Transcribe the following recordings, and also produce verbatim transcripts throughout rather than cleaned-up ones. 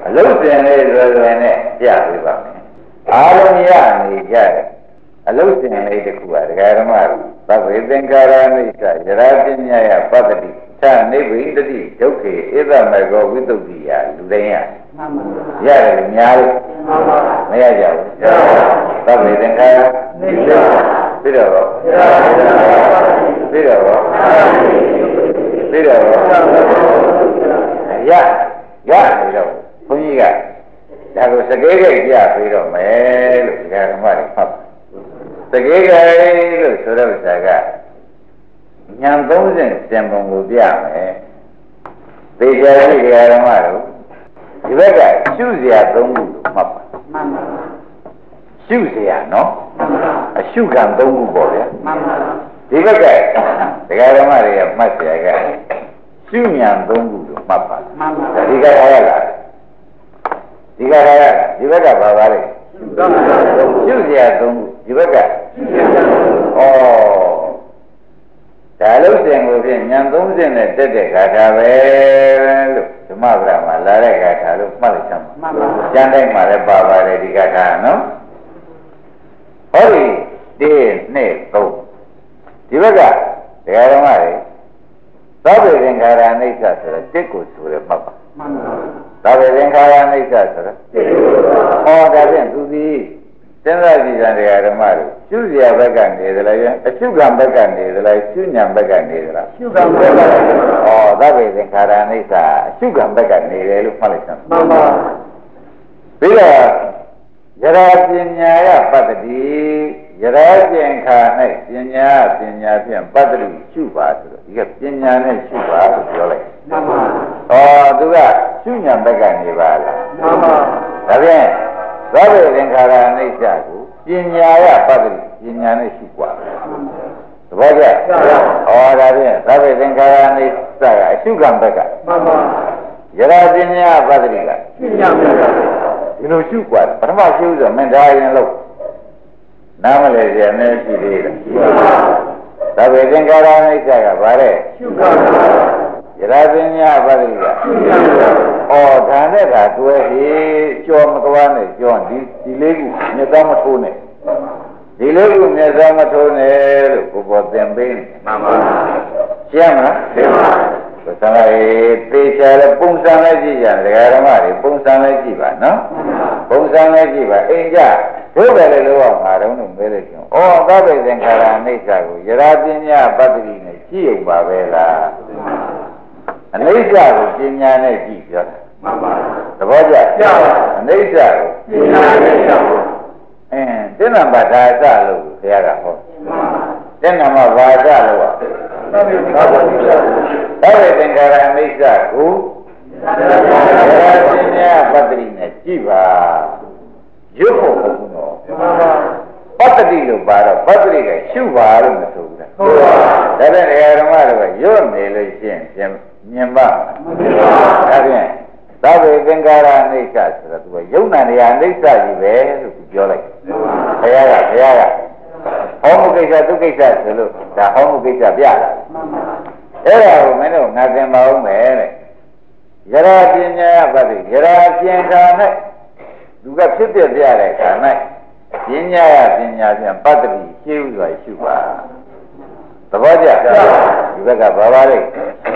အလုံးစင်လေးလွယ်လွယ်နဲ့ပြပေးပါမယ်အားလုံးရနေကြတယ်အလုံးစင်လေးတစ်ခုကဒကာဓမ္မသဗ္ဗေသင်္ခါရအိဋ္ဌယရာပညာယပတ္တိသနိဗ္ဗိတတိဒုက္ခေဧတမေကောဝိတုဒ္ဓိယလူတိုင်းရမှန်ပါရတယ်လို့များလို့မှန်ပါမရကြဘူးသဗ္ဗေသင်္ခါရအိဋ္ဌပြီးတော့ပြီးတော့ပြီးတော့ရရပြီးတော့ဘုန်းကြီးကဒါကိုစကေးကိတ်ပြပြီးတော့မယ်လို့ဒီဓမ္မတွေဖတ်စကေးကိတ်လို့ဆိုတော့ဇာကညာသုံးစဉ်စင်ပုံကိုပြမယ်သေချာရှိဒီဓမ္မတို့ဒီဘက်ကရှုစရာသုံးခုလို့မှတ်ပါမှန်ပါရှုစရာနော်အရှုခံသုံးခုပေါ့ဗျာမှန်ပါဒီဘက်ကဒကာဓမ္မတွေကမှတ်စရာကရှုညာသုံးခုလို့မှတ်ပါမှန်ပါဒီကထားရလားဒီကထားရလားဒီဘက်ကဘာပါလဲရှုစရာသုံးခုဒီဘက်ကဩဒါလို့စင်ကိုဖြင့်ညာသုံးစင်နဲ့တက်တဲ့ဂါထာပဲလို့ဓမ္မပဒမှာလာတဲ့ဂါထာလို့မှတ်လိုက်ချင်ပါမှန်ပါကျမ်းတိုင်းမှာလည်းပါပါတယ်ဒီဂါထာနော်ဟောဒီဒီနှစ်သုံးဒီဘက်ကဒကာဓမ္မတွေသဗ္ဗေသင်္ခါရအိဋ္ဌဆိုတော့တစ်ကိုဆိုရမှတ်ပါမှန်ပါသဗ္ဗေသင်္ခါရအိဋ္ဌဆိုတော့တစ်ကိုဟောဒါဖြင့်သူသည်စဉ်းစားကြည့်ကြတဲ့ဓမ္မတွေရှုစရာဘက်ကနေသလားအရှုခံဘက်ကနေသလားရှုညာဘက်ကနေသလားရှုခံဘက်ကနေဟောသဗ္ဗေသင်္ခါရအိဋ္ဌအရှုခံဘက်ကနေတယ်လို့မှတ်လိုက်စမ်းမှန်ပါပြီးတော့ယရာပညာယပတ္တိယရာကျင်ခါ၌ပညာပညာဖြင့်ပတ္တိရှုပါဆိုတော့ဒီကပညာနဲ့ရှုပါလို့ပြောလိုက်မှန်ပါဟောသူကရှုညာဘက်ကနေပါလားမှန်ပါဒါဖြင့်သဗ္ဗေသင်္ခါရအိဋ္ဌကိုပညာယပတ္တိပညာနဲ့ရှုပါသဘောကျဟောဒါဖြင့်သဗ္ဗေသင်္ခါရအိဋ္ဌကအရှုခံဘက်ကမှန်ပါယရာပညာပတ္တိကပညာဘက်ကဒီလိုရှုกว่าပထမရှုဆိုမင်းဒါရင်လို့နားမလဲကြနေရှိသေးတယ်သဗ္ဗေသင်္ခါရအိဋ္ဌကဗါတဲ့ရှုပါယရာပညာပတ္တိကရှုပါဩဒါနဲ့ကတွဲပြီးကြောမကွားနဲ့ကြောဒီဒီလေးခုမျက်သားမထိုးနဲ့ဒီလေးခုမျက်သားမထိုးနဲ့လို့ကိုပေါ်သင်ပေးနေမှန်ပါရှင်းမလားရှင်းပါသံဃာရေးသေချာလဲပုံစံလေးကြည့်ကြဒကာဓမ္မတွေပုံစံလေးကြည့်ပါနော်ပုံစံလေးကြည့်ပါအိမ်ကြဒုက္ခလည်းလို့ငါတုံးလို့မဲလိုက်ရှင်ဩသဗ္ဗေသင်္ခါရအိဋ္ဌကိုယရာပညာပတ္တိနဲ့ကြည့်ုံပါပဲလားအနိစ္စကိုပညာနဲ့ကြည့်ပြောတာမှန်ပါသဘောကျကျပါအနိစ္စကိုပညာနဲ့ကြည့်ပါအင်းတိဏ္ဍဘာသာစလို့ဘုရားကဟောတိဏ္ဍမဘာသာလို့သဗ္ဗေသင်္ခါရအိဋ္ဌကိုယရာပညာပတ္တိနဲ့ကြည့်ပါရွတ်ဖို့မဟုတ်ဘူးနော်ပတ္တိလို့ပါတော့ပတ္တိကရှုပါလို့မဆိုဘူးလားဟုတ်ပါဒါနဲ့ဓမ္မတို့ကရွတ်နေလို့ရှိရင်ပြင်မြင်ပါမမြင်ပါဒါဖြင့်သဗ္ဗေသင်္ခါရအိဋ္ဌဆိုတော့သူကယုံနာနေရာအိဋ္ဌကြီးပဲလို့ပြောလိုက်ဘုရားကဘုရားကဟောမှုကိစ္စသူကိစ္စဆိုလို့ဒါဟောမှုကိစ္စပြလာအဲ့ဒါကိုမင်းတို့ငါသင်ပါဦးမယ်တဲ့ယရာပညာပတ္တိယရာကျင်ခါ၌သူကဖြစ်ပြပြတဲ့ခါ၌ပညာရပညာဖြင့်ပတ္တိရှင်းဥစွာရှုပါသဘောကျဒီဘက်ကဘာပါလဲ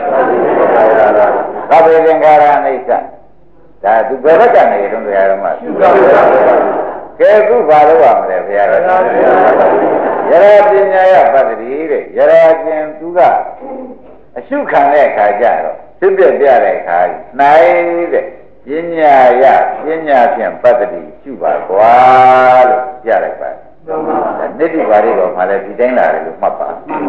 သဗ္ဗေသင်္ခါရအိဋ္ဌဒါသူဘယ်ဘက်ကနေတုံးတရားတော်မှာရှုပါကဲခုဘာလို့ရမလဲဘုရားတော်ယရာပညာယပတ္တိတဲ့ယရာကျင်သူကအရှုခံတဲ့အခါကျတော့ဖြစ်ပြပြတဲ့အခါနိုင်တဲ့ပညာယပညာဖြင့်ပတ္တိရှုပါကွာလို့ပြလိုက်ပါနိတ္တိပါဠိတော်မှာလည်းဒီတိုင်းလာတယ်လို့မှတ်ပါ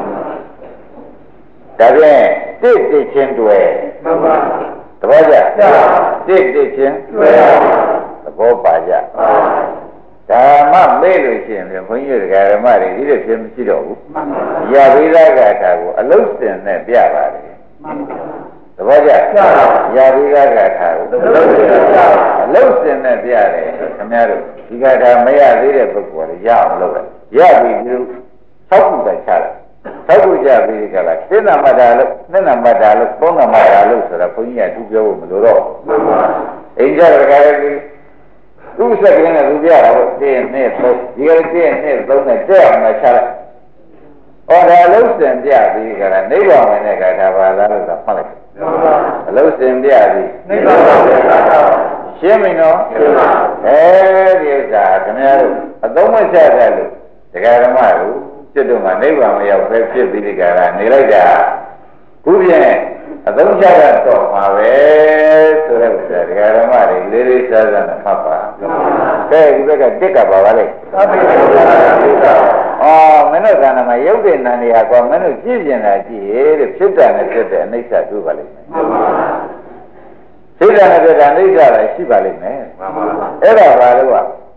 ဒါဖြင့်တိတိချင်းတွေ့မှန်ပါသဘောကျတိတိချင်းတွေ့သဘောပါကြဓမ္မမေ့လို့ရှိရင်ဘုန်းကြီးတို့ဓမ္မတွေဒီလိုဖြစ်မရှိတော့ဘူးရဝိသဂါထာကိုအလုံးစင်နဲ့ပြပါတယ်သဘောကျရဝိသဂါထာကိုအလုံးစင်နဲ့ပြတယ်ခင်ဗျားတို့ဒီဂါထာမရသေးတဲ့ပုဂ္ဂိုလ်တွေရအောင်လုပ်လိုက်ရပြီဒီလို၆ခုပဲချလိုက်ထောက်ကူကြပြီးကြလားစိဏမတ္တာလို့နှစ်နံပါတ်တာလို့သုံးနံပါတ်တာလို့ဆိုတာဘုန်းကြီးကသူပြောဖို့မလိုတော့အိမ်ကြတကယ်သူ့စက်ကင်းနဲ့သူပြတာပေါ့တင်းနဲ့သုံးဒီကတင်းနဲ့သုံးနဲ့တဲ့အောင်နဲ့ချလိုက်ဩဒါလုံးစင်ပြပြီးကြလားနိဗ္ဗာန်ဝင်တဲ့ကထာပါလားလို့ဆိုမှတ်လိုက်အလုံးစင်ပြပြီးနိဗ္ဗာန်ဝင်တဲ့ကထာရှင်းပြီနော်အဲဒီဥစ္စာခင်ဗျားတို့အသုံးမချတတ်လို့တရားဓမ္မတို့จิตတို့မှာနိဗ္ဗာန်မရောက်ပဲဖြစ်ပြီးဒီကရာနေလိုက်တာခုဖြင့်အသုံးချတတ်တော့မှာပဲဆိုတဲ့ဥစ္စာတရားဓမ္မတွေလေးလေးစားစားနဲ့မှတ်ပါကဲဒီဘက်ကတစ်ကပါပါလေသာပိပုဒ္ဒါတိကအော်မင်းတို့ကဏ္ဍမှာရုပ်တဲ့နံနေရာကွာမင်းတို့ကြည့်ကျင်တာကြည့်တဲ့ဖြစ်တာနဲ့ဖြစ်တဲ့အနိစ္စတွေ့ပါလိမ့်မယ်ဖြစ်တာနဲ့ဖြစ်တဲ့အနိစ္စလည်းရှိပါလိမ့်မယ်အဲ့ဒါဘာလို့က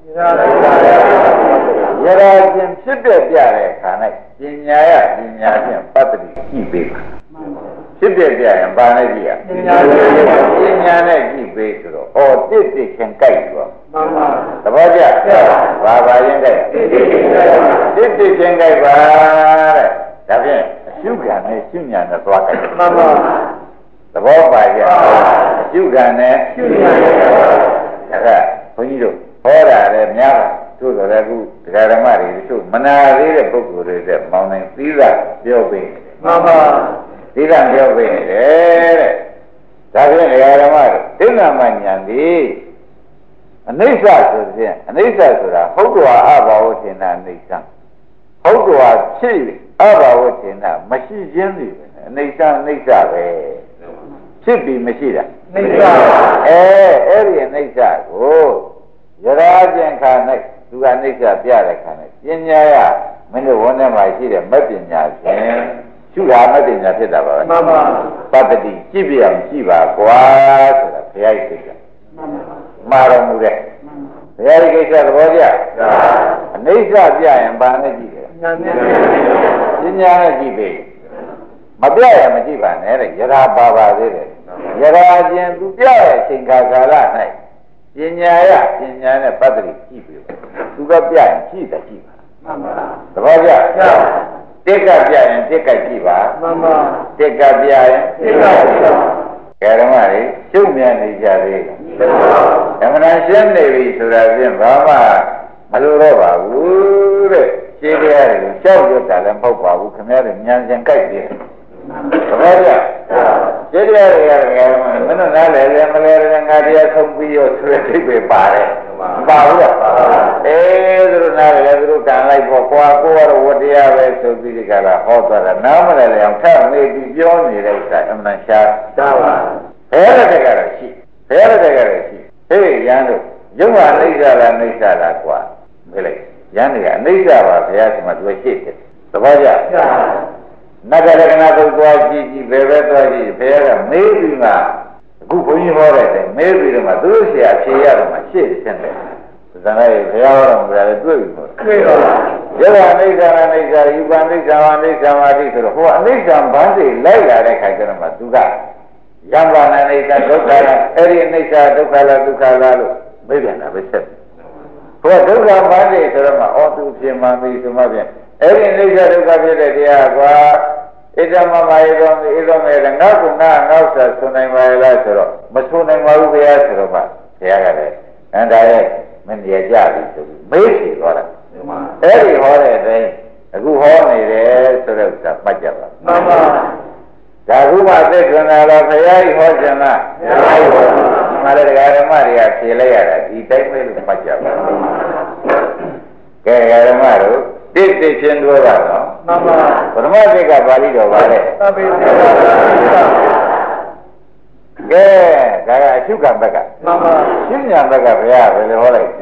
ရရာချင်းဖြစ်ပြပြတဲ့ခါ၌ပညာရပညာဖြင့်ပတ္တိကြည့်ပေးပါဖြစ်ပြပြရင်ဘာနဲ့ကြည့်ရပညာပညာနဲ့ကြည့်ပေးဆိုတော့ဩတစ်တစ်ချင်းကြိုက်သွားမှန်ပါသဘောကျဘာဘာရင်ကြိုက်တစ်တစ်ချင်းကြိုက်ပါတဲ့ဒါဖြင့်အရှုခံနဲ့ရှုညာနဲ့သွားကြိုက်မှန်ပါသဘောပါကြအရှုခံနဲ့ရှုညာနဲ့ဒါကဘုန်းကြီးတို့ဟောတာလည်းများပါတို့ဆိုလည်းအခုတရားဓမ္မတွေတို့မနာသေးတဲ့ပုဂ္ဂိုလ်တွေတဲ့မောင်းနေသီးသာပြောပေးနေတယ်မှန်ပါသီးသာပြောပေးနေတယ်တဲ့ဒါဖြင့်တရားဓမ္မတွေသိဏမဉာဏ်ဒီအနိစ္စဆိုခြင်းအနိစ္စဆိုတာဟုတ်တော်အဘာဝထင်တာအနိစ္စဟုတ်တော်ဖြစ်အဘာဝထင်တာမရှိခြင်းတွေပဲအနိစ္စအနိစ္စပဲဖြစ်ပြီးမရှိတာအနိစ္စအဲအဲ့ဒီအနိစ္စကိုရရာခြင်းခါ၌သူကအိဋ္ဌပြတဲ့ခါနဲ့ပညာရမင်းတို့ဝန်ထဲမှာရှိတဲ့မက်ပညာဖြင့်ရှုတာမက်ပညာဖြစ်တာပါပဲမှန်ပါပတ္တိကြည့်ပြအောင်ကြည့်ပါကွာဆိုတာဘုရားရဲ့ကိစ္စမှန်ပါမှာတော်မူတဲ့ဘုရားရဲ့ကိစ္စသဘောကျအနိစ္စပြရင်ဘာနဲ့ကြည့်တယ်ပညာနဲ့ကြည့်ပြီမပြရင်မကြည့်ပါနဲ့တဲ့ရရာပါပါသေးတယ်ရရာခြင်းသူပြရဲ့အချိန်ကာလ၌ပညာရပညာနဲ့ပတ္တိကြည့်ပြီသူကပြရင်ကြည့်တယ်ကြည့်ပါမှန်ပါသဘောကျတိကပြရင်တိကကြည့်ပါမှန်ပါတိကပြရင်တိကကြည့်ပါကဲဓမ္မတွေရှုပ်မြန်နေကြသေးတယ်ဓမ္မနာရှင်းနေပြီဆိုတာဖြင့်ဘာမှမလိုတော့ပါဘူးတဲ့ရှင်းတရားတွေကိုကြောက်ရွံ့တာလည်းမဟုတ်ပါဘူးခင်ဗျားတို့ဉာဏ်ရှင်ကြိုက်တယ်သဘောကျရှင်းတရားတွေကလည်းမင်းတို့နားလည်းလည်းမလဲလည်းငါတရားဆုံးပြီးရောဆိုတဲ့အိဗေပါတယ်မပါဘူးလားအေးသူတို့နားလည်းသူတို့ကံလိုက်ပေါ့ကွာကိုကတော့ဝတရားပဲဆိုပြီးဒီကလာဟောသွားတာနားမလဲလည်းအောင်ထပ်မေးပြီးပြောနေတဲ့ဥစ္စာအမှန်ရှားတာပါဘယ်လိုတည်းကတော့ရှိဘယ်လိုတည်းကတော့ရှိဟေးရန်တို့ရုပ်ဟာအိဋ္ဌလားအိဋ္ဌလားကွာမေးလိုက်ရန်တွေကအိဋ္ဌပါဘုရားရှင်မှာသူရှိတယ်သဘောကျနဂရကနာတို့သွားကြည့်ကြည့်ဘယ်ပဲသွားကြည့်ဘုရားကမေးပြီးမှအခုဘုန်းကြီးဟောတဲ့မေးပြီးတော့မှသူတို့ဆရာဖြေရတော့မှရှေ့ဖြစ်တယ်ဇာတ်ဘုရားဟောတော်မူတာလည်းတွေ့ပြီမို့တွေ့ပါဘူးရဟအိဋ္ဌာအိဋ္ဌာယူပအိဋ္ဌာအိဋ္ဌာမာတိဆိုတော့ဟိုအိဋ္ဌာဘန်းတွေလိုက်လာတဲ့ခါကျတော့မှသူကယံပါဏအိဋ္ဌာဒုက္ခလားအဲ့ဒီအိဋ္ဌာဒုက္ခလားဒုက္ခလားလို့မေးပြန်တာပဲဆက်ဟိုဒုက္ခဘန်းတွေဆိုတော့မှအော်သူပြင်မှပြီဆိုမှပြန်အဲ့ဒီအိဋ္ဌာဒုက္ခဖြစ်တဲ့တရားကွာဣဒ္ဓမမယေသောဣဒ္ဓမေရငါကုဏငေါ့ဆက်ဆိုနိုင်ပါလားဆိုတော့မဆိုနိုင်ပါဘူးဘုရားဆိုတော့မှဘုရားကလည်းအန္တရာယ်မနေကြပြီဆိုပြီးမေးစီသွားတာအဲ့ဒီဟောတဲ့အတိုင်းအခုဟောနေတယ်ဆိုတဲ့ဥစ္စာမှတ်ကြပါမှန်ပါဒါခုမှသိက္ခာတော်ဘုရားကြီးဟောခြင်းလားဘုရားကြီးဟောမှာလည်းတရားဓမ္မတွေကဖြေလိုက်ရတာဒီတိုင်းပဲလို့မှတ်ကြပါကဲဓမ္မတို့တိတိချင်းတို့ရတော့မှန်ပါပရမသိက္ခာပါဠိတော်ပါလေသဗ္ဗေသဗ္ဗေကဲဒါကအရှုခံဘက်ကမှန်ပါရှုညာဘက်ကဘုရားဘယ်လိုဟောလိုက်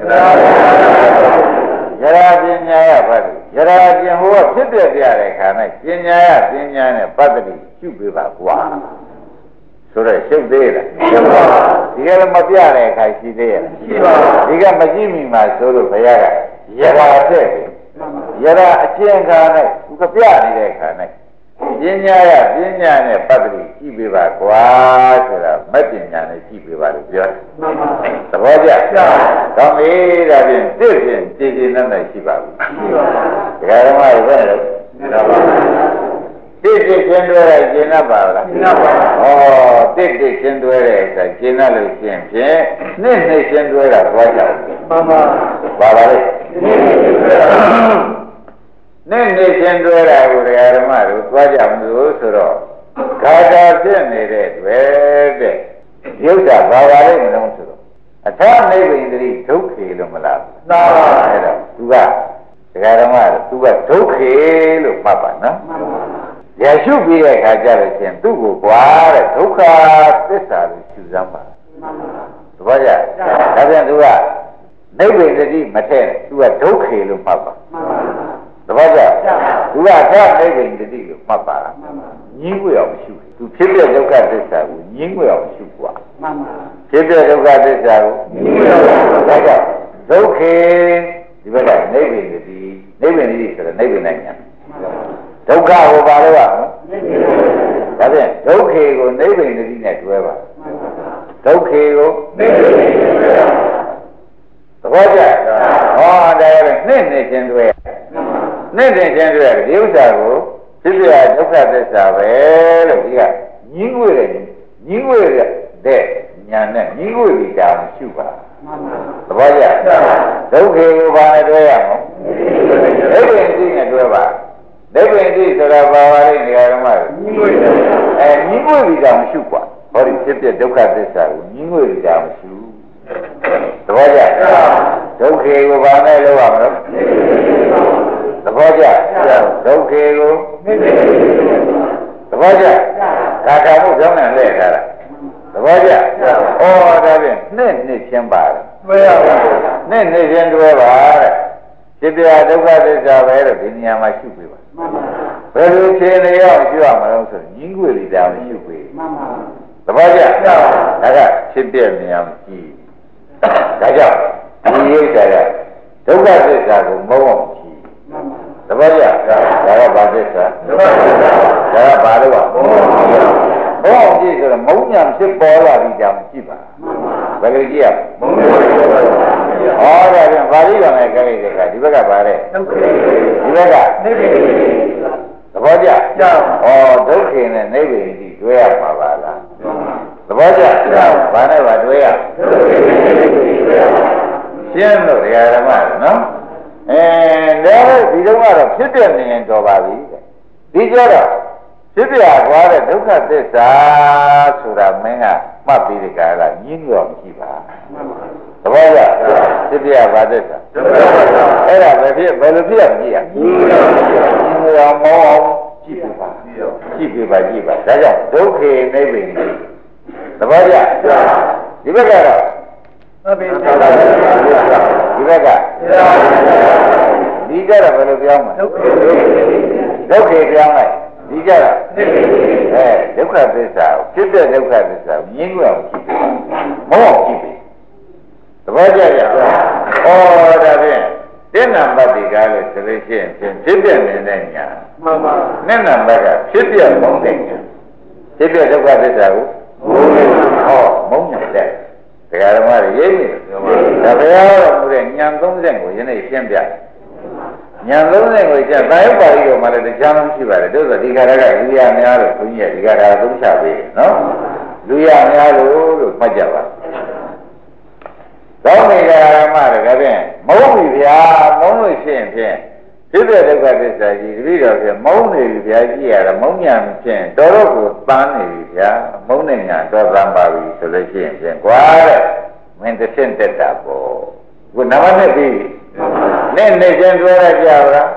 ရရာပညာရပတ်ရရာပင်ဟိုကဖြစ်ပြပြတဲ့ခါ၌ပညာရပညာနဲ့ပတ္တိရှုပေးပါကွာဆိုတော့ရှုပ်သေးလားရှုပ်ပါဒီကလည်းမပြတဲ့အခါရှိသေးရဲ့ရှိပါဒီကမကြည့်မိမှဆိုလို့ဘုရားကရရာတဲ့ရရာအကျဉ်းခါ၌သူကပြနေတဲ့ခါ၌ပညာရပညာနဲ့ပတ္တိကြည့်ပေးပါကွာဆိုတာမက်ပညာနဲ့ကြည့်ပေးပါလို့ပြောတယ်မှန်ပါသဘောကျကောင်းပြီဒါဖြင့်တစ်ဖြင့်ကြည်ကြည်နဲ့နဲ့ရှိပါဘူးရှိပါဒကာဓမ္မတွေပဲလို့တိတိရှင်းတွဲတဲ့ကျင်납ပါလားရှင်း납ပါဩတိတိရှင်းတွဲတဲ့အခါကျင်납လို့ရှင်းဖြင့်နှစ်နှစ်ရှင်းတွဲတာသွားကြတယ်မှန်ပါပါပါလေနှစ်နှစ်ရှင်းတွဲတာကိုဓမ္မတို့သွားကြမလို့ဆိုတော့ခါတာဖြစ်နေတဲ့တွေ့တဲ့ဒီဥစ္စာဘာပါလိမ့်မလို့ဆိုတော့အထာနိဗ္ဗိန္ဒိဒုက္ခေလို့မလားသာပါအဲ့တော့သူကဒကာဓမ္မတို့သူကဒုက္ခေလို့မှတ်ပါနော်ရရှုပြီးတဲ့အခါကျတော့ရှင်သူ့ကိုကွာတဲ့ဒုက္ခသစ္စာကိုရှုစမ်းပါသဘောကျဒါပြန်သူကနိဗ္ဗိန္ဒိမထည့်နဲ့သူကဒုက္ခေလို့မှတ်ပါသဘောကျသူကသာနိဗ္ဗိန္ဒိလို့မှတ်ပါညင်းွယ်အောင်ရှုသူဖြစ်တဲ့ဒုက္ခသစ္စာကိုညင်းွယ်အောင်ရှုกว่าဖြစ်တဲ့ဒုက္ခသစ္စာကိုညင်းွယ်အောင်ဒါကြောင့်ဒုက္ခေဒီဘက်ကနိဗ္ဗိန္ဒိနိဗ္ဗိန္ဒိဆိုတော့နိဗ္ဗိန္ဒညာဒုက္ခကိုပါလို့ရအောင်ဒါဖြင့်ဒုက္ခေကိုနိဗ္ဗိန္ဒိနဲ့တွဲပါဒုက္ခေကိုနိဗ္ဗိန္ဒိနဲ့တွဲပါသဘောကျဟောဒါလည်းနှစ်နှစ်ချင်းတွဲနှစ်နှစ်ချင်းတွဲဒီဥစ္စာကိုဖြစ်ပြဒုက္ခသစ္စာပဲလို့ဒီကညင်းွေတဲ့ညင်းွေတဲ့ညာနဲ့ညင်းွေပြီးတာမရှိပါသဘောကျဒုက္ခေကိုဘာနဲ့တွဲရမလဲဒိဋ္ဌိနဲ့တွဲပါဒိဋ္ဌိဆိုတာဘာပါလဲနေရာဓမ္မတွေညင်းွေအဲညင်းွေပြီးတာမရှိกว่าဟောဒီဖြစ်ပြဒုက္ခသစ္စာကိုညင်းွေပြီးတာမရှိသဘောကျဒုက္ခေကိုဘာနဲ့လောက်ရမလို့သဘောကျဒုက္ခေကိုသဘောကျဒါကမှုကြောင်းနဲ့လဲထားတာသဘောကျဩဒါဖြင့်နှစ်နှစ်ချင်းပါတယ်တွဲရပါနှစ်နှစ်ချင်းတွဲပါတဲ့ဖြစ်ပြဒုက္ခသစ္စာပဲတော့ဒီနေရာမှာရှုပေးပါဘယ်လိုခြေနေရောက်ရှုရမလို့ဆိုညင်းွေလိတာကိုရှုပေးသဘောကျဒါကဖြစ်ပြနေရာမှာကြည့်ဒါကြောင့်ဒီရိစ္ဆာကဒုက္ခသစ္စာကိုမုံအောင်ကြည့်သဘောကျဒါကဘာသစ္စာဒုက္ခသစ္စာဒါကဘာလို့ကမုံအောင်ကြည့်မုံအောင်ကြည့်ဆိုတော့မုံညာဖြစ်ပေါ်လာပြီးကြောင်ကြည့်ပါဘယ်လိုကြည့်ရမုံညာဖြစ်ပေါ်လာဟောဒါပြန်ပါဠိတော်နဲ့ကြည့်တဲ့အခါဒီဘက်ကပါတဲ့ဒုက္ခဒီဘက်ကနိဗ္ဗိန္ဒိသဘောကျဩဒုက္ခနဲ့နိဗ္ဗိန္ဒိတွဲရမှာပါလားသဘောကျဘာနဲ့ပါတွဲရရှင်းလို့တရားဓမ္မနော်အဲဒါဒီတော့ကတော့ဖြစ်တဲ့နေရင်တော်ပါပြီဒီကြတော့ဖြစ်ပြကွာတဲ့ဒုက္ခသစ္စာဆိုတာမင်းကမှတ်ပြီးဒီကရညင်းရောမရှိပါသဘောကျဖြစ်ပြဘာသစ္စာဒုက္ခသစ္စာအဲ့ဒါပဲဖြစ်ဘယ်လိုဖြစ်ရမကြည့်ရညင်းရောမောအောင်ကြည့်ပြပါကြည့်ပြပါကြည့်ပါဒါကြောင့်ဒုက္ခေနိဗ္ဗိန္ဒိသဘောကျဒီဘက်ကတော့ဒီဘက်ကဒီကြတော့ဘယ်လိုပြောင်းမလဲဒုက္ခေဒုက္ခေပြောင်းလိုက်ဒီကြတော့အဲဒုက္ခသစ္စာဖြစ်တဲ့ဒုက္ခသစ္စာမြင်ကြအောင်ကြည့်မောအောင်ကြည့်ပြီသဘောကျကြဩဒါဖြင့်တဲ့နံပါတ်ဒီကားလို့ဆိုလို့ရှိရင်ဖြစ်တဲ့နေတဲ့ညာမှန်ပါနဲ့နံပါတ်ကဖြစ်ပြမုန်းတဲ့ညာဖြစ်ပြဒုက္ခသစ္စာကိုမုန်းတယ်ဟောမုန်းတယ်တဲ့ဒကာဓမ္မတွေရိပ်နေဒါဘုရားတော်မူတဲ့ဉာဏ်သုံးဆင့်ကိုယနေ့ရှင်းပြဉာဏ်သုံးဆင့်ကိုရှင်းသာယုပါဠိတော်မှာလည်းတရားမှရှိပါတယ်တို့ဆိုဒီခါရကလူရများလို့ဘုန်းကြီးကဒီခါရသုံးချပေးတယ်နော်လူရများလို့လို့မှတ်ကြပါသောမိဒကာဓမ္မတွေကဖြင့်မုန်းပြီဗျာမုန်းလို့ရှိရင်ဖြင့်ဖြစ်တဲ့ဒုက္ခသစ္စာကြီးတပည့်တော်ဖြင့်မုန်းနေပြီဗျာကြည့်ရတာမုန်းညာဖြင့်တော်တော့ကိုတန်းနေပြီဗျာမုန်းနေညာတော့တန်းပါပြီဆိုလို့ရှိရင်ဖြင့်ကွာတဲ့မင်းတစ်ဆင့်တက်တာပေါ့ခုနံပါတ်နဲ့ပြီးနဲ့နေချင်းတွဲရကြပါလား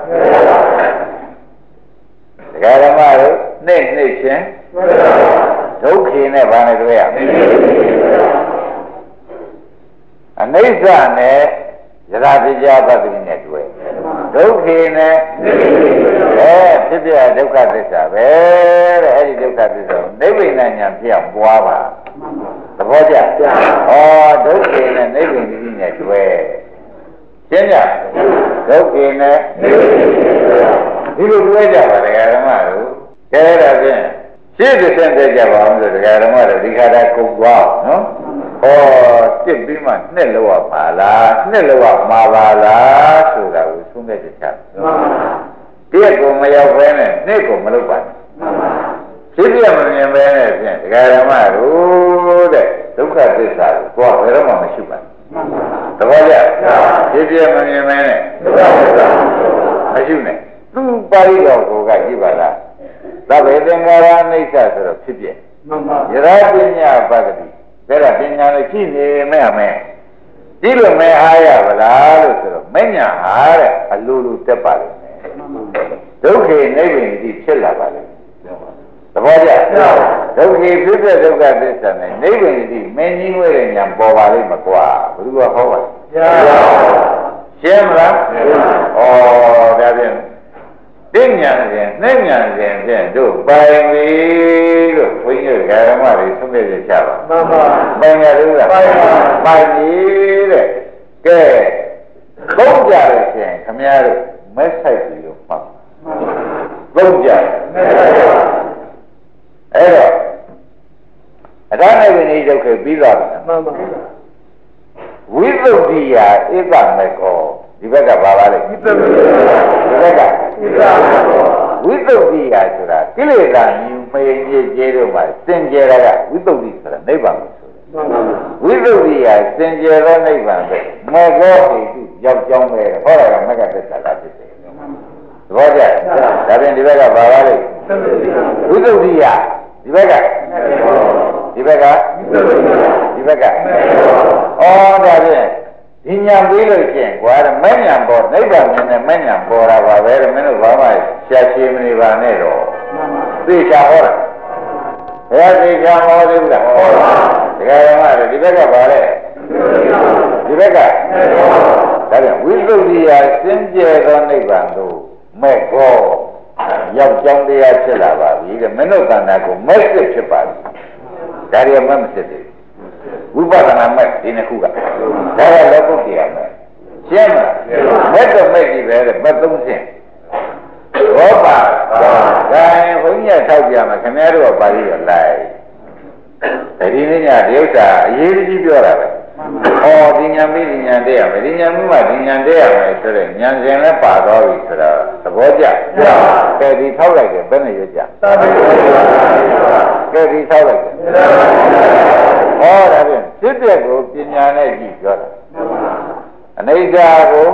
ဒကာဓမ္မတို့နဲ့နေချင်းဒုက္ခေနဲ့ဘာနဲ့တွဲရအနိစ္စနဲ့ယရာပစ္စယပတ္တိနဲ့တွဲဒုက္ခေနဲ့အဲဖြစ်ပြဒုက္ခသစ္စာပဲတဲ့အဲဒီဒုက္ခသစ္စာကိုနိဗ္ဗိန္ဒညာဖြစ်အောင်ပွားပါသဘောကျဩဒုက္ခေနဲ့နိဗ္ဗိန္ဒိနဲ့တွဲရှင်းကြဒုက္ခေနဲ့ဒီလိုတွဲကြပါဒကာဓမ္မတို့ကဲဒါဖြင့်ရှင်းတဲ့ဆက်တဲ့ကြပါအောင်ဆိုဒကာဓမ္မတို့ဒီခါတာကုန်သွားနော်ဩတစ်ပြီးမှနှစ်လောက်ပါလားနှစ်လောက်မှာပါလားဆိုတာကိုသုံးတဲ့ချက်ချပြည့်ကိုမရောက်ဘဲနဲ့နေ့ကိုမလုပ်ပါနဲ့ဖြစ်ပြမမြင်ဘဲနဲ့ဖြင့်ဒကာဓမ္မတို့တဲ့ဒုက္ခသစ္စာကိုသွားဘယ်တော့မှမရှိပါဘူးသဘောကျဖြစ်ပြမမြင်ဘဲနဲ့ဒုက္ခသစ္စာမရှိနဲ့သူပါဠိတော်ကိုကကြည့်ပါလားသဗ္ဗေသင်္ခါရအနိစ္စဆိုတော့ဖြစ်ပြယရာပညာပတ္တိဒါကပညာနဲ့ကြည့်နေမဲ့အမဲကြည့်လို့မဲအားရပါလားလို့ဆိုတော့မညာဟာတဲ့အလိုလိုတက်ပါလိမ့်မယ်ဒုက္ခေနိဗ္ဗာန်ကြီးဖြစ်လာပါလိမ့်မယ်သဘောကျဒုက္ခေဖြစ်တဲ့ဒုက္ခသစ္စာနဲ့နိဗ္ဗာန်ကြီးမင်းကြီးဝဲတဲ့ညာပေါ်ပါလိမ့်မကွာဘယ်သူကဟောပါလဲရှင်းမလားဩဒါဖြင့်သိညာခြင်းနှိမ့်ညာခြင်းဖြင့်တို့ပိုင်ပြီလို့ဘုန်းကြီးဓမ္မတွေသုံးပြကြပါမှန်ပါပိုင်ရတယ်လားပိုင်ပါပိုင်ပြီတဲ့ကဲသုံးကြလို့ရှိရင်ခမည်းတော်မက်ဆိုင်ပြီလို့မှတ်သုံးကြအဲ့တော့အဒါနဲ့ဝင်ဒီဒုက္ခပြီးသွားတယ်မှန်ပါဝိသုဒ္ဓိယဧကမေကောဒီဘက်ကပါပါလေဒီဘက်ကဒီဘက်ကဝိသုဒ္ဓိယဆိုတာကိလေသာမြူမေညစ်ကြေးတို့မှာစင်ကြယ်တာကဝိသုဒ္ဓိဆိုတာနိဗ္ဗာန်ကိုဆိုတယ်ဝိသုဒ္ဓိယစင်ကြယ်သောနိဗ္ဗာန်ပဲမေကောဟိတုရောက်ကြောင်းပဲဟောတာကမက္ကသစ္စာကဖြစ်တယ်သဘောကျဒါဖြင့်ဒီဘက်ကပါပါလေဝိသုဒ္ဓိယဒီဘက်ကဒီဘက်ကဒီဘက်ကဩဒါဖြင့်ဒီညာပြီးလို့ရှိရင်ကွာမဉ္ဇဉ်ပေါ်နိဗ္ဗာန်မြင်တဲ့မဉ္ဇဉ်ပေါ်တာပါပဲတဲ့မင်းတို့ဘာမှရှားရှည်မနေပါနဲ့တော့သိချာဟောတာဘယ်သိချာဟောသေးဘူးလားဟောပါဒကာရမတို့ဒီဘက်ကပါလေဒီဘက်ကဒါပြန်ဝိသုဒ္ဓိယစင်ကြယ်သောနိဗ္ဗာန်သို့မဲ့ကောရောက်ကြောင်းတရားဖြစ်လာပါပြီတဲ့မင်းတို့တဏ္ဍာကိုမဲ့စစ်ဖြစ်ပါပြီဒါရီမမစစ်သေးဝိပဿနာမဲ့ဒီနှစ်ခုကဒါကလောကုတ္တရာမဲ့ရှင်းမလားမဲ့တော့မဲ့ကြီးပဲတဲ့မဲ့သုံးဆင့်ဘောပါဒါရင်ဘုန်းကြီးထောက်ပြမှာခင်ဗျားတို့ကပါဠိတော်လိုက်ဒီနေ့ညဒီဥစ္စာအရေးကြီးပြောတာပဲဩဒီညာမိဒီညာတဲ့ရမယ်ဒီညာမိမှဒီညာတဲ့ရမယ်ဆိုတဲ့ညာစဉ်လည်းပါတော့ပြီဆိုတော့သဘောကျကဲဒီထောက်လိုက်တယ်ဘယ်နဲ့ရွတ်ကြကဲဒီထောက်လိုက်တယ်ဩဒါဖြင့်စစ်တဲ့ကိုပညာနဲ့ကြည့်ပြောတာအနိစ္စကို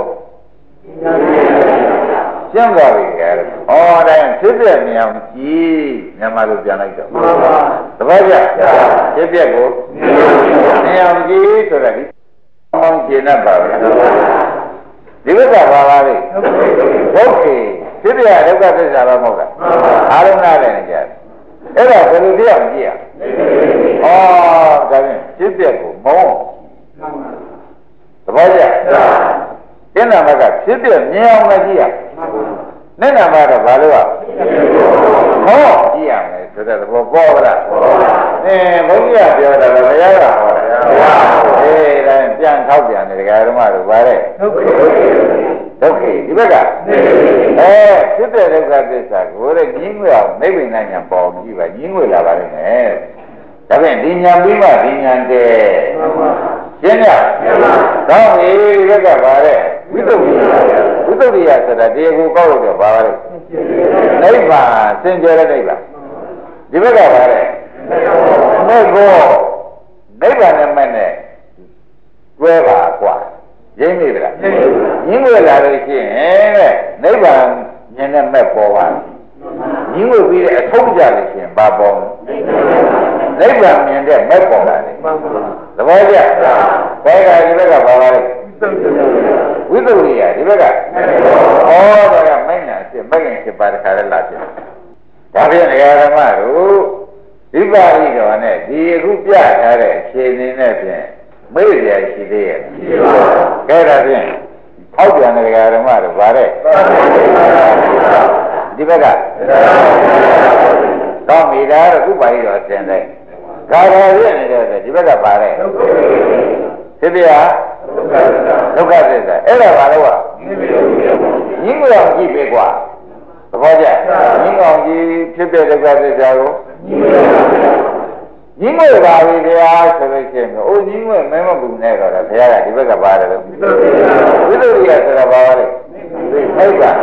ရှင်းသွားပြီကဲဩဒါဖြစ်တဲ့နေရာကြည့်မြန်မာလိုပြန်လိုက်တော့သဘောကျဖြစ်တဲ့ကိုနေရာကြည့်ဆိုတဲ့ဒီအောင်းကျင်တတ်ပါပဲဒီဘက်ကပါပါလေဒုက္ခေဖြစ်တဲ့ဒုက္ခသစ္စာတော့မဟုတ်လားအာရုံနာတယ်ကြတယ်အဲ့ဒါဘယ်လိုပြောင်းကြည့်ရဩဒါဖြင့်ဖြစ်တဲ့ကိုမောင်းသဘောကျကျင့်နာမကဖြစ်တဲ့မြင်အောင်မကြည့်ရနဲ့နာမတော့ဘာလို့อ่ะဟောကြည့်ရမယ်ဆိုတဲ့သဘောပေါ်လားအင်းဘုန်းကြီးကပြောတာလည်းဘုရားကဟောတယ်အေးဒါပြန်ထောက်ပြန်တယ်ဒကာဓမ္မတို့ဗါတဲ့ဒုက္ခဒုက္ခဒီဘက်ကအဲဖြစ်တဲ့ဒုက္ခသစ္စာကိုတဲ့ညင်းငွေအောင်နိဗ္ဗာန်ညာပေါ်ကြည့်ပါညင်းငွေလာပါလိမ့်မယ်ဒါဖြင့်ဒီညာပြီးမှဒီညာတဲ့ရှင်းရတော့ဒီဘက်ကဗါတဲ့ဝိသုဒ္ဓိယဝိသုဒ္ဓိယဆိုတာတရားကိုကောက်လို့တော့ပါပါလေနိဗ္ဗာန်စင်ကြယ်တဲ့နိဗ္ဗာန်ဒီဘက်ကပါတဲ့နိဗ္ဗာန်နိဗ္ဗာန်နဲ့မဲ့နဲ့တွဲပါกว่าရင်းနေပြီလားရင်းွယ်လာလို့ရှိရင်တဲ့နိဗ္ဗာန်မြင်တဲ့မဲ့ပေါ်ပါရင်းွယ်ပြီးတဲ့အထုံးကြလို့ရှိရင်ဘာပေါ်နိဗ္ဗာန်မြင်တဲ့မဲ့ပေါ်လာတယ်သဘောကျဘယ်ကဒီဘက်ကပါပါလေဝိသုဒ္ဓိယဒီဘက်ကဩဒါကမိုင်းနာဖြစ်မိုင်းရင်ဖြစ်ပါတခါလဲလာဖြစ်ဒါဖြင့်ဒကာဓမ္မတို့ဒီပါဠိတော်နဲ့ဒီအခုပြထားတဲ့ခြေနေနဲ့ဖြင့်မေ့ရရှိသေးရဲ့ရှိပါဘူးကဲဒါဖြင့်အောက်ပြန်ဒကာဓမ္မတို့ဗါတဲ့ဒီဘက်ကကောင်းပြီဒါတော့ခုပါဠိတော်သင်တယ်ခါတော်ရနေတဲ့ဒီဘက်ကပါတဲ့ဖြစ်ပြဒုက္ခသစ္စာအဲ့ဒါဘာလို့อ่ะညင်းကောင်ကြည့်ပဲကွာသဘောကျညင်းကောင်ကြည့်ဖြစ်တဲ့ဒုက္ခသစ္စာကိုညင်းငွေပါပြီဗျာဆိုလို့ရှိရင်အိုးညင်းငွေမဲမဘူးနဲ့တော့ဘုရားကဒီဘက်ကပါတယ်လို့ဝိသုဒ္ဓိယဆိုတာဘာပါလဲနိဗ္ဗာန်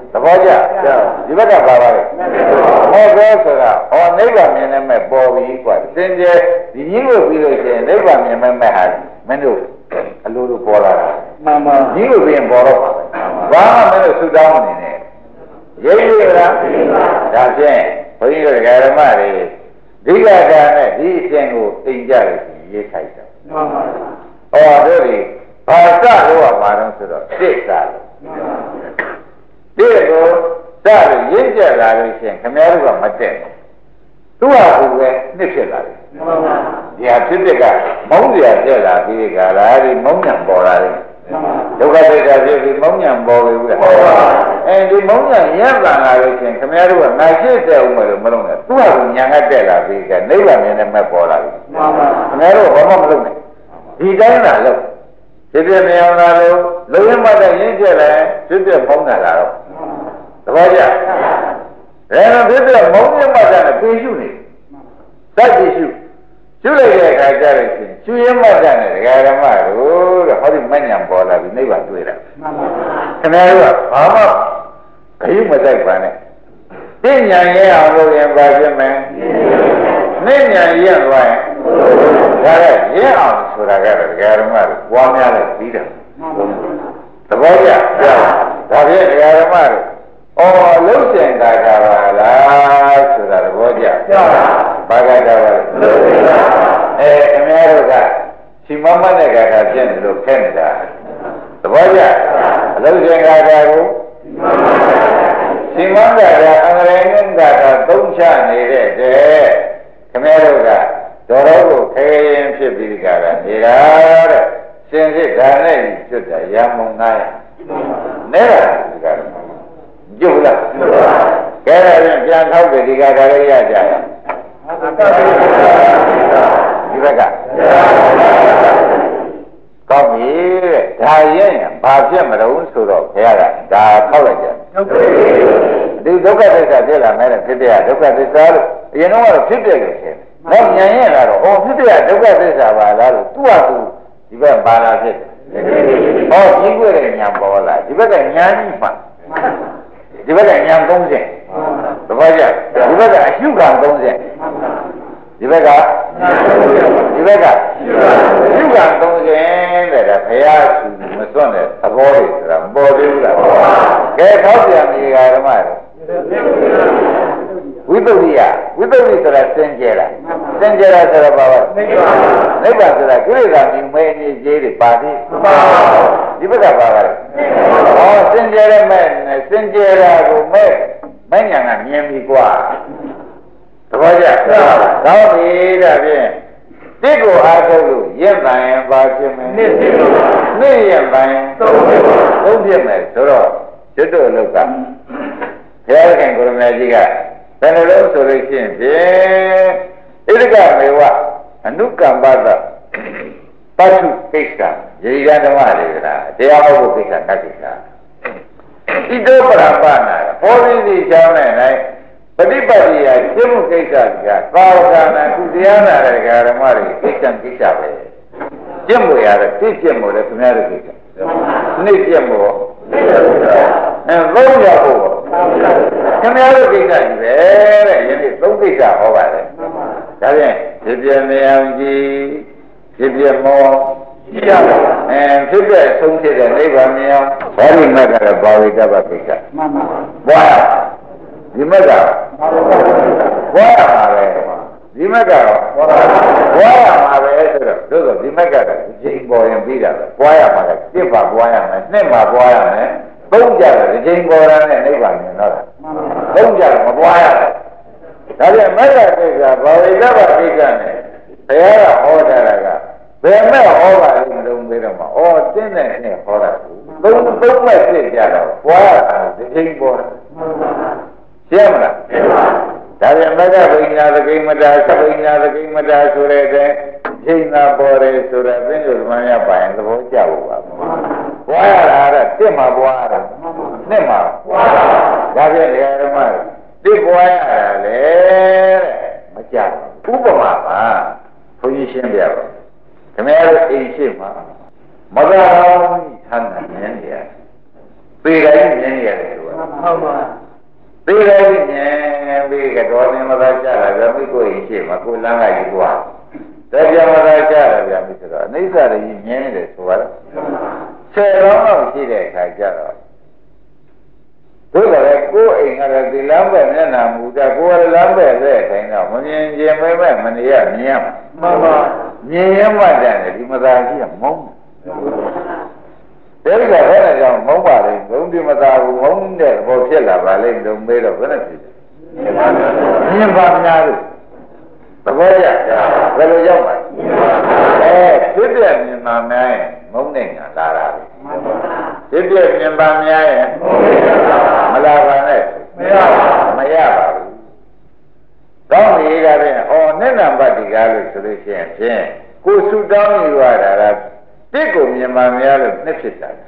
သဘောကျဒီဘက်ကပါပါလေဟောပြောဆိုတာဟောနိဗ္ဗာန်မြင်တဲ့မဲ့ပေါ်ပြီးกว่าစင်ကြယ်ဒီကြီးလို့ပြီးလို့ရှိရင်နိဗ္ဗာန်မြင်မဲ့မဲ့ဟာမင်းတို့အလိုလိုပေါ်လာတာမှန်ပါကြီးလို့ပြီးရင်ပေါ်တော့ပါဘာမှမင်းတို့သုတောင်းနေနဲ့ရိပ်ရလားဒါဖြင့်ဘုန်းကြီးတို့ဓမ္မတွေဒီကတာနဲ့ဒီအရှင်ကိုသိကြလို့ရေးခိုက်တာမှန်ပါဟောတို့ဒီဘာစလို့ကမှာတော့ဆိုတော့စိတ်စားလို့ဒီကိုစလို့ရင့်ကျက်လာလို့ရှိရင်ခမည်းတော်ကမတက်သူ့ဟာကိုပဲနှစ်ဖြစ်လာတယ်မှန်ပါဒီဟာဖြစ်တဲ့ကမုန်းစရာတက်လာပြီးကြလားဒီမုန်းညံပေါ်လာတယ်ဒုက္ခဒိဋ္ဌာဖြစ်ပြီးမုန်းညံပေါ်ပြီဘူးလားဟုတ်ပါအဲဒီမုန်းညံရံ့လာလာလို့ရှိရင်ခမည်းတော်ကငါရှိတဲ့ဦးမလို့မလုံးနဲ့သူ့ဟာကိုညံကတက်လာပြီးကြနိဗ္ဗာန်မြင်တဲ့မဲ့ပေါ်လာပြီမှန်ပါခမည်းတော်ဘာမှမလုပ်နဲ့ဒီတိုင်းလာလို့ဖြစ်ဖြစ်မအောင်လာလို့လုံရမတဲ့ရင်းကျက်လဲဖြစ်ဖြစ်မုန်းတာလာတော့သဘောကျဒါတော့ဖြစ်ဖြစ်မုန်းရမတဲ့နဲ့ပြေရှုနေစက်ပြေရှုရှုလိုက်တဲ့အခါကျတော့ရှုရမတဲ့နဲ့ဒကာဓမ္မတို့တဲ့ဟောဒီမညံပေါ်လာပြီးနိဗ္ဗာန်တွေ့တာမှန်ပါခင်ဗျားတို့ကဘာမှခရုမဆိုင်ပါနဲ့သိဉာဏ်ရအောင်လို့ရင်ပါဖြစ်မယ်နိဉာဏ်ရသွားရင်ဒါကရအောင်ဆိုတာကတော့ဒကာဓမ္မတို့ပွားများလိုက်ပြီးတယ်သဘောကျဒါဖြင့်ဒကာဓမ္မတို့အော်လုံးစင်တာကြပါလားဆိုတာသဘောကျဘာကကြပါလဲအဲခင်ဗျားတို့ကစီမမနဲ့ကတာပြည့်နေလို့ခက်နေတာသဘောကျအလုံးစင်ကတာကိုစီမကတာအင်္ဂလိပ်နဲ့ကတာသုံးချနေတဲ့တဲ့ခင်ဗျားတို့ကတော်တော်ကိုခဲရင်ဖြစ်ပြီးကြတာနေတာတဲ့စင်စစ်ဒါနဲ့ကျွတ်တာရမုံသားရနေတာဒီကတော့ကျုပ်လားကဲဒါပြန်ပြန်ထောက်တယ်ဒီကဒါလေးရကြရဒီဘက်ကကောင်းပြီတဲ့ဒါရင်ဘာဖြစ်မလို့ဆိုတော့ခင်ဗျားကဒါထောက်လိုက်ကြဒီဒုက္ခသစ္စာဖြစ်လာမယ်တဲ့ဖြစ်တဲ့ဒုက္ခသစ္စာလို့အရင်တော့ဖြစ်တဲ့လို့ဖြစ်တယ်တော့ဉာဏ်ရင်လာတော့ဟောဖြစ်တဲ့ဒုက္ခသစ္စာပါလားလို့သူ့ဟာသူဒီဘက်ပါလာဖြစ်တယ်ဟောကြီးွယ်တဲ့ဉာဏ်ပေါ်လာဒီဘက်ကဉာဏ်ကြီးမှဒီဘက်ကဉာဏ်သုံးဆင့်သဘောကျဒီဘက်ကအရှုခံသုံးဆင့်ဒီဘက်ကဒီဘက်ကရှုခံသုံးဆင့်တဲ့ဒါဘုရားသူမစွန့်တဲ့သဘောတွေဆိုတာမပေါ်သေးဘူးလားကဲထောက်ပြန်ဒီဃာဓမ္မတွေဝိသုဒ္ဓိယဝိသုဒ္ဓိဆိုတာစင်ကြယ်လားစင်ကြယ်တာဆိုတာဘာလဲနိဗ္ဗာန်နိဗ္ဗာန်ဆိုတာကိလေသာမြင်မဲနေကြီးတွေပါပြီဒီဘက်ကပါပါလေဟောစင်ကြယ်တဲ့မဲ့စင်ကြယ်တာကိုမဲ့မဉဏ်ကမြင်ပြီกว่าသဘောကျသောပြီဒါဖြင့်တိကိုအားထုတ်လို့ရက်တန်ရင်ပါဖြစ်မယ်နေ့ဖြစ်လို့နေ့ရက်တန်ရင်သုံးဖြစ်မယ်သုံးဖြစ်မယ်ဆိုတော့ကျွတ်တို့လောက်ကဘုရားခင်ကိုရမကြီးကဘယ်လိုလဲဆိုလို့ရှိရင်ဖြင့်ဣဒကမေဝအနုကမ္ပတပတ္ထုကိစ္စရေရဓမ္မတွေကတရားဟောဖို့ကိစ္စနတ်ကိစ္စဣတောပရပနာဘောဓိတိချောင်းနဲ့၌ပฏิပတ်တိယရှင်းမှုကိစ္စကသာဝကနာကုတရားနာတဲ့ဓမ္မတွေကိစ္စကိစ္စပဲကျင့်မှုရတဲ့သိကျင့်မှုလည်းခင်ဗျားတို့ကိစ္စနေ့ကျင့်မှုအဲသုံးရဖို့ခင်ဗျားတို့ကိစ္စကြီးပဲတဲ့ယနေ့သုံးကိစ္စဟောပါတယ်ဒါဖြင့်ဖြစ်ပြမယံကြီးဖြစ်ပြမောရှိရပါအဲဖြစ်ပြဆုံးဖြစ်တဲ့နိဗ္ဗာန်မြင်ဘောဓိမတ်ကတော့ဘာဝိတ္တပကိစ္စမှန်ပါဘွားဒီမတ်ကဘွားရမှာပဲဒီမတ်ကတော့ဘွားရမှာပဲဆိုတော့တို့ဆိုဒီမတ်ကတော့အချိန်ပေါ်ရင်ပြီးတာပဲဘွားရမှာကတစ်ပါဘွားရမယ်နှစ်ပါဘွားရမယ်သုံးကြတယ်အချိန်ပေါ်တာနဲ့နိဗ္ဗာန်မြင်တော့တာသုံးကြတယ်မဘွားရဘူးဒါပြန်မတ်ကကိစ္စဘာဝိတ္တပကိစ္စနဲ့ဘုရားကဟောထားတာကဘယ်မဲ့ဟောပါလိမ့်မလို့ပြီးတော့မှဩတင်းတဲ့နဲ့ဟောတာသုံးသုံးမဲ့ဖြစ်ကြတော့ဘွားရတာဒီချိန်ပေါ်တာရှင်းမလားရှင်းပါဒါပြန်မကဗိညာသကိမတာသဗိညာသကိမတာဆိုတဲ့တဲ့ချိန်သာပေါ်တယ်ဆိုတော့သင်္ကြန်မှန်ရပါရင်သဘောကျဖို့ပါဘွားရတာတော့တစ်မှာဘွားရတာနှစ်မှာဘွားရတာဒါပြန်ဓမ္မတစ်ဘွားရတာလေတဲ့မကြဘူးဥပမာပါဘုန်းကြီးရှင်းပြပါခင်ဗျားတို့အိမ်ရှိမှာမကောင်းထမ်းတာမြင်နေရတယ်ပေတိုင်းမြင်နေရတယ်ဆိုတာဟုတ်ပါပြီးတော့ညင်ပြီးကတော့နေမသာကြတာဗျာမိကိုရင်ရှိမှာကိုလမ်းကယူသွားတယ်ကြမသာကြတာဗျာမိဆိုတော့အိဋ္ဌာရကြီးညင်နေတယ်ဆိုပါတော့ဆယ်တော့တော့ရှိတဲ့အခါကျတော့တို့ကလည်းကိုယ်အိမ်ကလည်းဒီလမ်းပဲမျက်နှာမူတာကိုယ်ကလမ်းပဲတဲ့ခိုင်းတော့မမြင်ခြင်းမဲမဲမနေရမြင်ရမှာမှန်ပါမြင်ရမှတန်တယ်ဒီမသာကြီးကမုန်းတယ်ဒါကြဘယ်နဲ့ကြောင့်မုန်းပါလဲဘုံဒီမသာဘူးမုန်းတဲ့ဘောဖြစ်လာပါလိမ့်လို့မေးတော့ဘယ်နဲ့ဖြစ်လဲမြင်ပါများလို့သဘောကျဘယ်လိုရောက်ပါလဲအဲဖြစ်ပြမြင်ပါများရင်မုန်းနေတာလာတာပဲဖြစ်ပြမြင်ပါများရင်မလာပါနဲ့မရပါမရပါဘူးကောင်းပြီကလည်းဩနိဗ္ဗာန်ပတ္တိကားလို့ဆိုလို့ရှိရင်ဖြင့်ကိုဆုတောင်းယူရတာကတစ်ကိုမြင်ပါများလို့နှစ်ဖြစ်တာ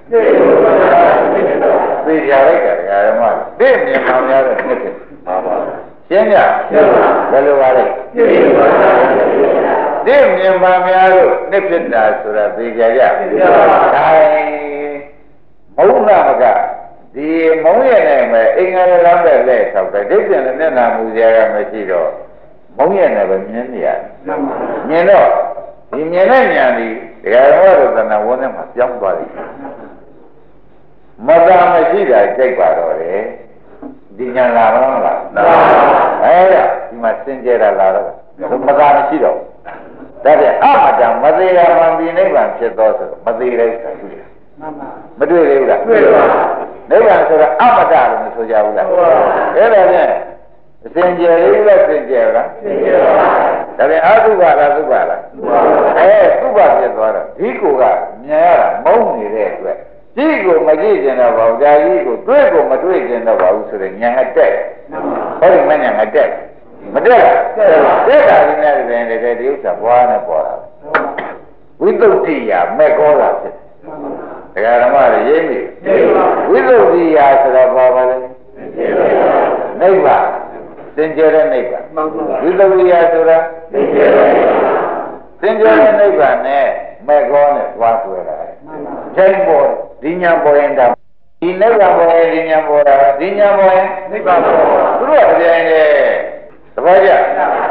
သိကြလိုက်တာဓမ္မတစ်မြင်ပါများလို့နှစ်ဖြစ်ပါပါရှင်းကြဘယ်လိုပါလဲတစ်မြင်ပါများလို့နှစ်ဖြစ်တာဆိုတာသိကြကြဒါမုန်းတာကဒီမုန်းရနေမယ်အင်္ဂါရလမ်းပဲလဲဆောက်တယ်ဒိဋ္ဌိနဲ့မျက်နှာမူစရာကမရှိတော့မုန်းရနေပဲမြင်နေရတယ်မြင်တော့ဒီမြင်တဲ့ဉာဏ်ဒီတရားတော်ရသနာဝန်းထဲမှာပြောင်းသွားတယ်မသာမရှိတာကြိတ်ပါတော့တယ်ဒီဉာဏ်လာမလားလားအဲဒါဒီမှာစင်ကြယ်တာလာတော့မသာမရှိတော့ဒါပြန်အမတံမသေးတာမှန်ပြီးနိဗ္ဗာန်ဖြစ်သောဆိုမသေးတဲ့ဆိုတာတွေ့တယ်မတွေ့သေးဘူးလားတွေ့ပါနိဗ္ဗာန်ဆိုတာအမတလို့မဆိုကြဘူးလားအဲ့ဒါဖြင့်အစဉ်ကျေလေးပဲစင်ကြယ်လားစင်ကြယ်ပါဒါပြန်အသုဘလားသုဘလားအဲသုဘဖြစ်သွားတော့ဒီကိုကမြင်ရတာမုန်းနေတဲ့အတွက်ဒီကိုမကြည့်ကျင်တော့ပါဘူးဒါကြီးကိုတွေ့ကိုမတွေ့ကျင်တော့ပါဘူးဆိုရင်ညာအတက်ဟောဒီမညာအတက်မတက်တက်တာဒီနဲ့တွင်တကယ်ဒီဥစ္စာဘွားနဲ့ပေါ်တာဝိသုဒ္ဓိယမဲ့ကောတာဖြစ်တယ်ဒကာဓမ္မတွေရေးမိဝိသုဒ္ဓိယဆိုတော့ဘာပါလဲနိဗ္ဗာန်သင်္ကြန်တဲ့နိဗ္ဗာန်ဝိသုဒ္ဓိယဆိုတာသင်္ကြန်သင်္ကြန်တဲ့နိဗ္ဗာန်နဲ့မဲ့ကောနဲ့သွားဆွဲတာချိန်ပေါ်ဒီညာပေါ်ရင်ဒါဒီနိဗ္ဗာန်ပေါ်ရင်ဒီညာပေါ်တာဒီညာပေါ်ရင်နိဗ္ဗာန်ပေါ်သူတို့ကပြန်တယ်သဘောကျ